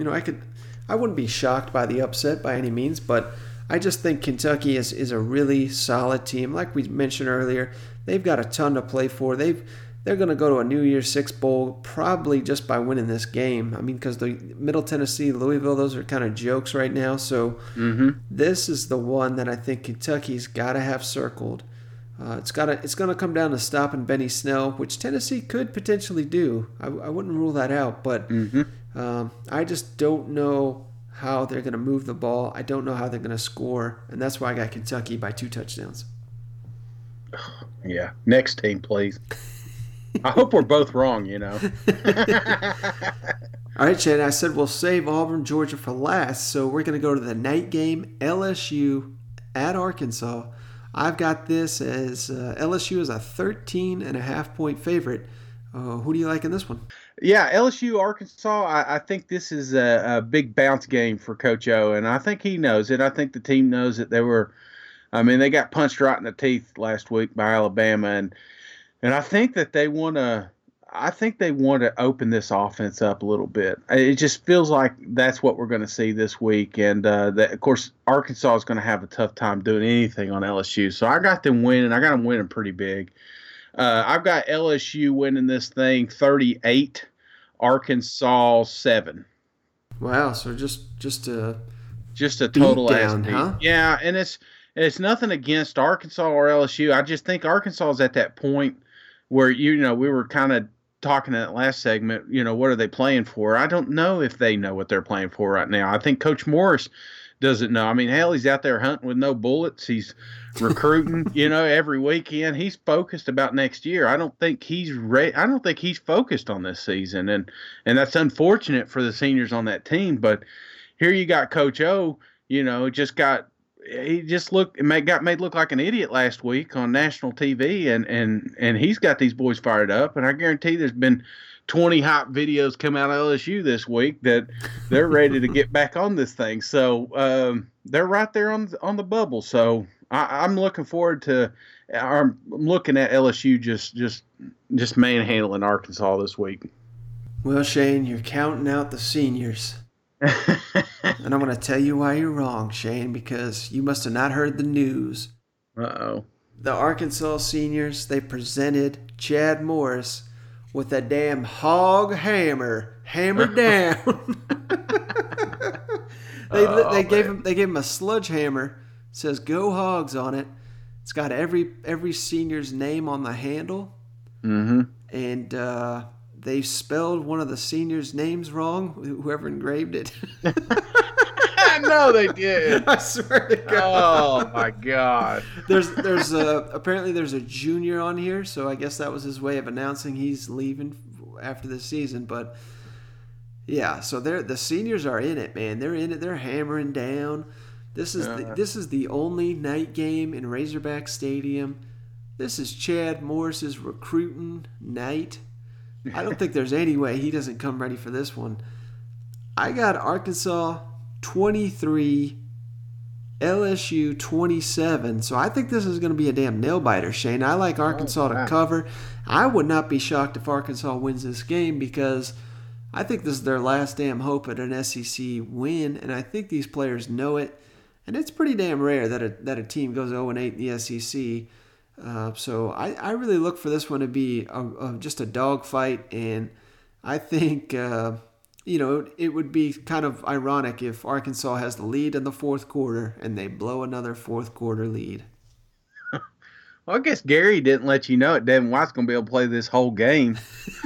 I wouldn't be shocked by the upset by any means, but I just think Kentucky is a really solid team. Like we mentioned earlier, they've got a ton to play for. They're going to go to a New Year's Six bowl probably just by winning this game. I mean, because the Middle Tennessee, Louisville, those are kind of jokes right now. So This is the one that I think Kentucky's got to have circled. It's going to come down to stopping Benny Snell, which Tennessee could potentially do. I wouldn't rule that out, but I just don't know how they're going to move the ball. I don't know how they're going to score, and that's why I got Kentucky by 2 touchdowns. Yeah, next team, please. I hope we're both wrong, All right, Chad, I said we'll save Auburn, Georgia for last, so we're going to go to the night game, LSU at Arkansas. I've got this as LSU is a 13.5-point favorite. Who do you like in this one? Yeah, LSU, Arkansas, I think this is a big bounce game for Coach O, and I think he knows it. I think the team knows that they got punched right in the teeth last week by Alabama, and I think that they want to open this offense up a little bit. It just feels like that's what we're going to see this week, and of course, Arkansas is going to have a tough time doing anything on LSU. So I got them winning. I got them winning pretty big. I've got LSU winning this thing 38, Arkansas 7. Wow, so just a total down, huh? Yeah, and it's nothing against Arkansas or LSU. I just think Arkansas is at that point where we were kind of talking in that last segment. What are they playing for? I don't know if they know what they're playing for right now. I think Coach Morris doesn't know. I mean, hell, he's out there hunting with no bullets. He's recruiting, every weekend. He's focused about next year. I don't think he's ready. I don't think he's focused on this season, and that's unfortunate for the seniors on that team. But here you got Coach O. Just got he just got made look like an idiot last week on national TV, and he's got these boys fired up. And I guarantee there's been 20 hot videos come out of LSU this week that they're ready to get back on this thing. So they're right there on the bubble. So I'm looking forward to. I'm looking at LSU just manhandling Arkansas this week. Well, Shane, you're counting out the seniors. And I'm going to tell you why you're wrong, Shane, because you must have not heard the news. Uh-oh. The Arkansas seniors, they presented Chad Morris with a damn hog hammer, hammered down. They gave him a sludge hammer. It says "Go Hogs" on it. It's got every senior's name on the handle. Mm-hmm. And they spelled one of the seniors' names wrong, whoever engraved it. No, they did. I swear to God. Oh, my God. Apparently there's a junior on here, so I guess that was his way of announcing he's leaving after the season. But, yeah, so the seniors are in it, man. They're in it. They're hammering down. This is the only night game in Razorback Stadium. This is Chad Morris's recruiting night. I don't think there's any way he doesn't come ready for this one. I got Arkansas 23, LSU 27. So I think this is going to be a damn nail-biter, Shane. I like Arkansas to cover. I would not be shocked if Arkansas wins this game because I think this is their last damn hope at an SEC win, and I think these players know it. And it's pretty damn rare that a team goes 0-8 in the SEC. So I really look for this one to be just a dogfight, and I think it would be kind of ironic if Arkansas has the lead in the fourth quarter and they blow another fourth quarter lead. Well, I guess Gary didn't let you know it. Devin White's going to be able to play this whole game.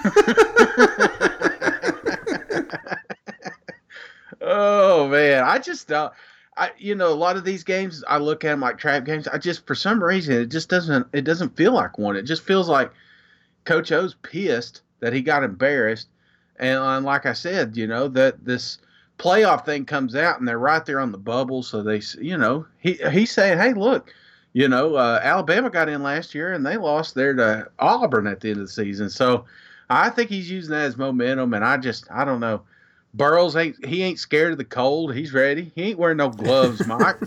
Oh man, I just a lot of these games, I look at them like trap games. For some reason, it just doesn't feel like one. It just feels like Coach O's pissed that he got embarrassed. And like I said, that this playoff thing comes out and they're right there on the bubble. So he's saying, hey, look, Alabama got in last year and they lost there to Auburn at the end of the season. So I think he's using that as momentum. And I don't know. Burrows ain't scared of the cold. He's ready. He ain't wearing no gloves, Mike.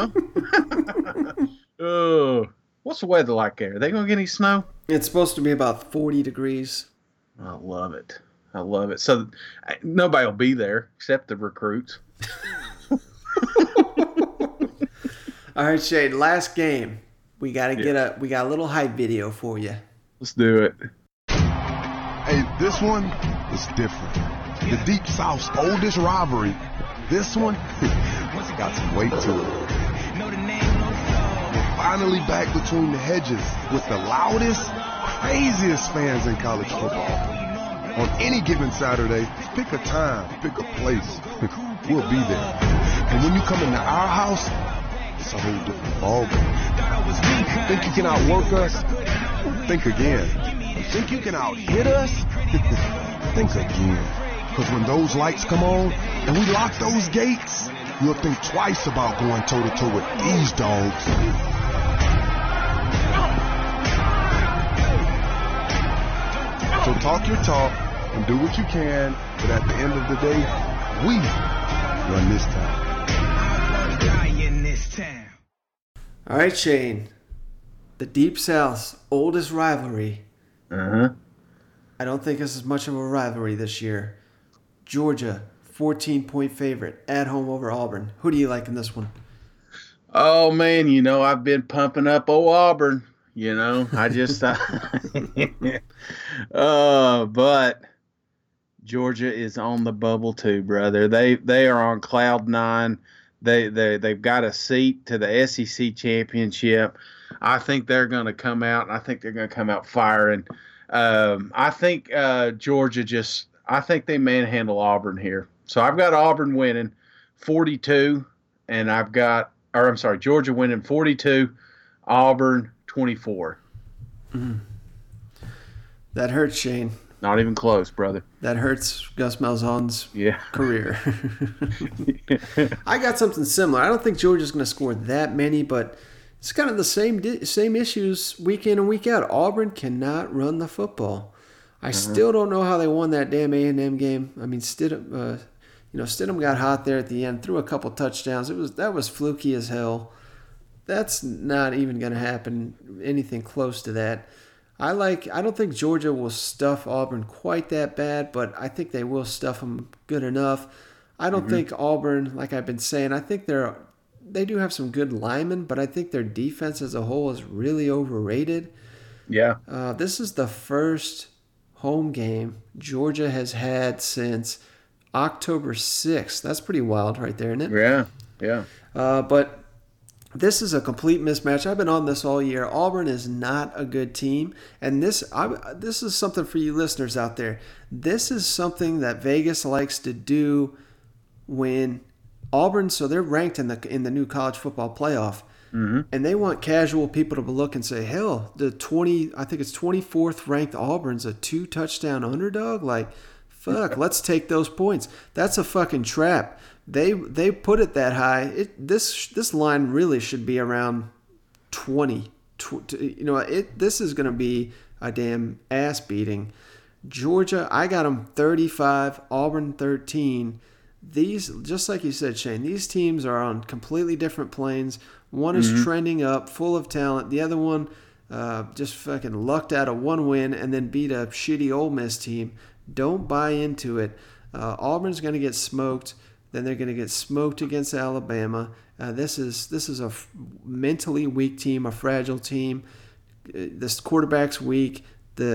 Oh, what's the weather like there? Are they gonna get any snow? It's supposed to be about 40 degrees. I love it. So nobody will be there except the recruits. All right, Shane. Last game. We got a little hype video for you. Let's do it. Hey, this one is different. The Deep South's oldest rivalry. This one got some weight to it. We're finally back between the hedges with the loudest, craziest fans in college football. On any given Saturday, pick a time, pick a place. We'll be there. And when you come into our house, it's a whole different ballgame. Think you can outwork us? Think again. Think you can out-hit us? Think again. Because when those lights come on and we lock those gates, you'll think twice about going toe-to-toe with these dogs. So talk your talk and do what you can, but at the end of the day, we run this town. All right, Shane. The Deep South's oldest rivalry. Uh-huh. I don't think this is much of a rivalry this year. Georgia, 14-point favorite, at home over Auburn. Who do you like in this one? Oh, man, I've been pumping up Auburn. I just but Georgia is on the bubble too, brother. They are on cloud nine. They've got a seat to the SEC championship. I think they're going to come out, and I think they're going to come out firing. I think Georgia I think they manhandle Auburn here. So I've got Auburn winning 42, and Georgia winning 42, Auburn 24. That hurts, Shane. Not even close, brother. That hurts Gus Malzahn's Yeah. career. I got something similar. I don't think Georgia's going to score that many, but it's kind of the same issues week in and week out. Auburn cannot run the football. I still don't know how they won that damn A&M game. I mean, Stidham got hot there at the end, threw a couple touchdowns. That was fluky as hell. That's not even going to happen. Anything close to that. I don't think Georgia will stuff Auburn quite that bad, but I think they will stuff them good enough. I don't think Auburn, like I've been saying, I think they do have some good linemen, but I think their defense as a whole is really overrated. Yeah. This is the first home game Georgia has had since October 6th. That's pretty wild right there, isn't it? Yeah, yeah. But this is a complete mismatch. I've been on this all year. Auburn is not a good team. And this is something for you listeners out there. This is something that Vegas likes to do when Auburn, so they're ranked in the new college football playoff. Mm-hmm. And they want casual people to look and say, hell, I think it's 24th ranked Auburn's a 2-touchdown underdog. Like, fuck, let's take those points. That's a fucking trap. They put it that high. This line really should be around 20. This is going to be a damn ass beating. Georgia, I got them 35, Auburn 13. These, just like you said, Shane, these teams are on completely different planes. One is trending up, full of talent. The other one just fucking lucked out of one win and then beat a shitty Ole Miss team. Don't buy into it. Auburn's going to get smoked. Then they're going to get smoked against Alabama. This is a mentally weak team, a fragile team. This quarterback's weak.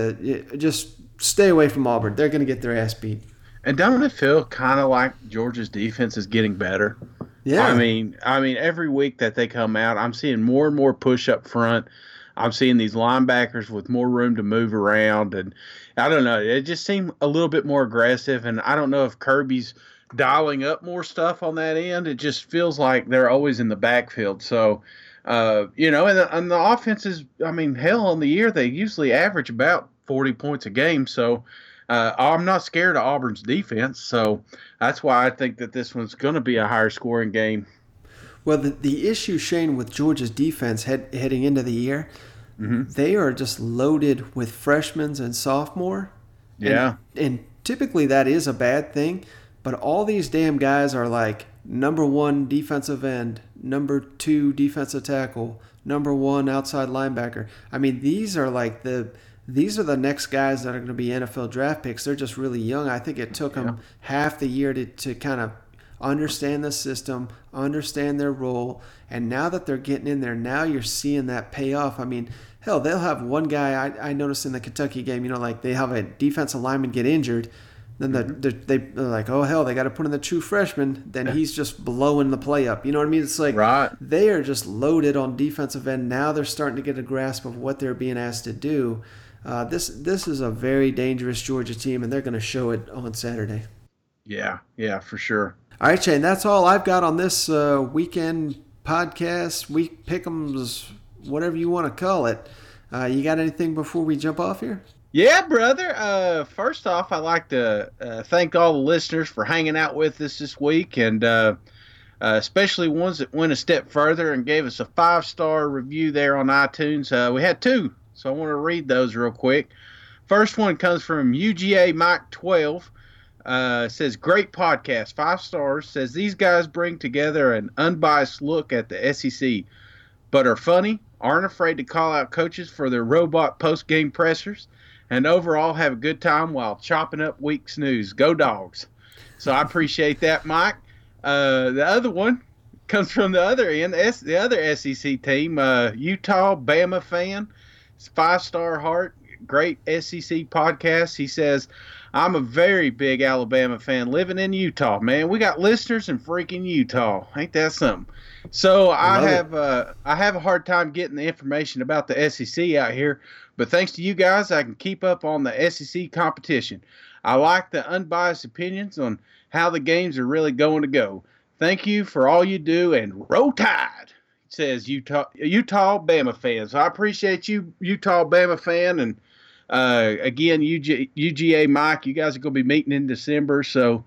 Just stay away from Auburn. They're going to get their ass beat. And don't it feel kind of like Georgia's defense is getting better? Yeah. I mean, every week that they come out, I'm seeing more and more push up front. I'm seeing these linebackers with more room to move around, and I don't know. It just seemed a little bit more aggressive, and I don't know if Kirby's dialing up more stuff on that end. It just feels like they're always in the backfield. So, and the offenses, I mean, hell, on the year, they usually average about 40 points a game. So I'm not scared of Auburn's defense. So that's why I think that this one's going to be a higher scoring game. Well, the issue, Shane, with Georgia's defense heading into the year, they are just loaded with freshmen and sophomore. Yeah. And typically that is a bad thing. But all these damn guys are like number 1 defensive end, number 2 defensive tackle, number 1 outside linebacker. I mean, these are the next guys that are going to be NFL draft picks. They're just really young. I think it took them half the year to kind of understand the system, understand their role. And now that they're getting in there, now you're seeing that pay off. I mean, hell, they'll have one guy, I noticed in the Kentucky game, like they have a defensive lineman get injured. Then they're like, oh, hell, they got to put in the true freshman. Then he's just blowing the play up. You know what I mean? It's like They are just loaded on defensive end. Now they're starting to get a grasp of what they're being asked to do. This is a very dangerous Georgia team, and they're going to show it on Saturday. Yeah, for sure. All right, Shane, that's all I've got on this weekend podcast, week pick'ems, whatever you want to call it. You got anything before we jump off here? Yeah, brother. First off, I'd like to thank all the listeners for hanging out with us this week, and especially ones that went a step further and gave us a 5-star review there on iTunes. We had 2, so I want to read those real quick. First one comes from UGA Mike 12. Says, great podcast, 5 stars. Says, these guys bring together an unbiased look at the SEC, but are funny, aren't afraid to call out coaches for their robot post-game pressers, and overall have a good time while chopping up week's news. Go Dogs. So I appreciate that, Mike. The other one comes from the other end, the other SEC team, Utah Bama fan. It's 5-star heart. Great SEC podcast. He says, I'm a very big Alabama fan living in Utah, man. We got listeners in freaking Utah. Ain't that something? So I have a hard time getting the information about the SEC out here, but thanks to you guys, I can keep up on the SEC competition. I like the unbiased opinions on how the games are really going to go. Thank you for all you do, and roll tide, says Utah Bama fans. So I appreciate you, Utah Bama fan, and Again, UGA Mike, you guys are going to be meeting in December, so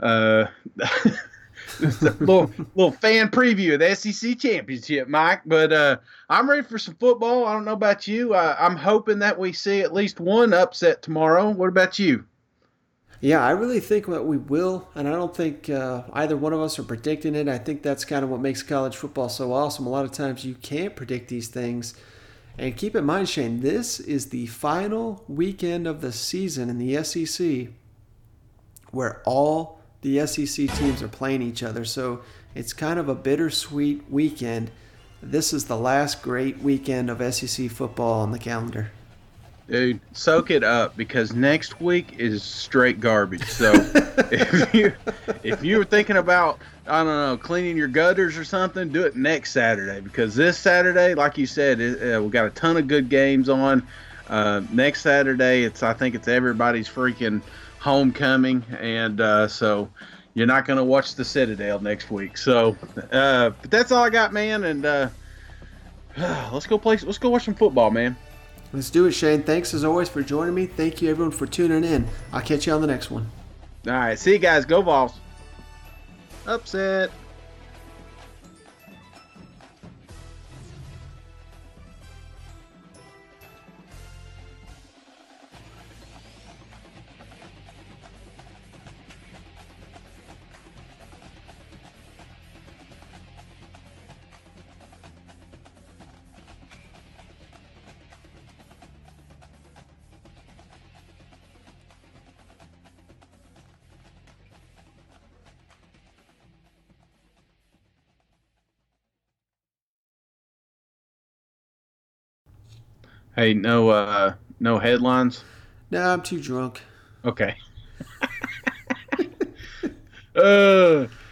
it's a little fan preview of the SEC championship, Mike. But I'm ready for some football. I don't know about you. I'm hoping that we see at least one upset tomorrow. What about you? Yeah, I really think that we will, and I don't think either one of us are predicting it. I think that's kind of what makes college football so awesome. A lot of times you can't predict these things. And keep in mind, Shane, this is the final weekend of the season in the SEC where all the SEC teams are playing each other. So it's kind of a bittersweet weekend. This is the last great weekend of SEC football on the calendar. Dude, soak it up because next week is straight garbage. So if you were thinking about, I don't know, cleaning your gutters or something, do it next Saturday because this Saturday, like you said, we got a ton of good games on. Next Saturday, I think it's everybody's freaking homecoming, and so you're not going to watch the Citadel next week. So, but that's all I got, man. And let's go watch some football, man. Let's do it, Shane. Thanks as always for joining me. Thank you, everyone, for tuning in. I'll catch you on the next one. All right. See you guys. Go Vols. Upset. Hey, no headlines? No, I'm too drunk. Okay.